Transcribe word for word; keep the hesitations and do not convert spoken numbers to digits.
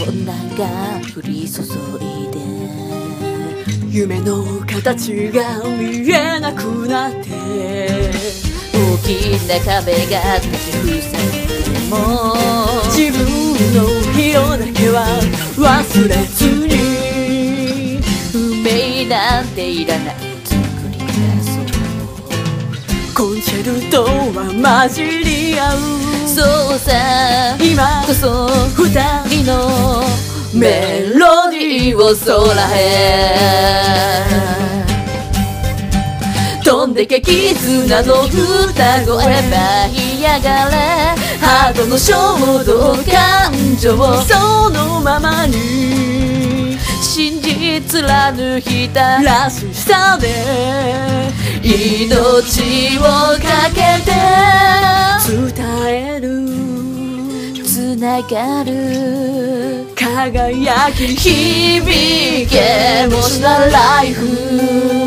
困難が降り注いで夢の形が見えなくなって大きな壁が立ちふさいでも自分の色だけは忘れずに運命なんていらない作り出そうコンチェルトは混じり合うそうさ今こそ二二人のメロディーを空へ飛んでけ絆の歌声舞い上がれハートの衝動感情そのままに真実貫いたらしさで命をかけて伝えるつながる輝き響けエモーショナルライフ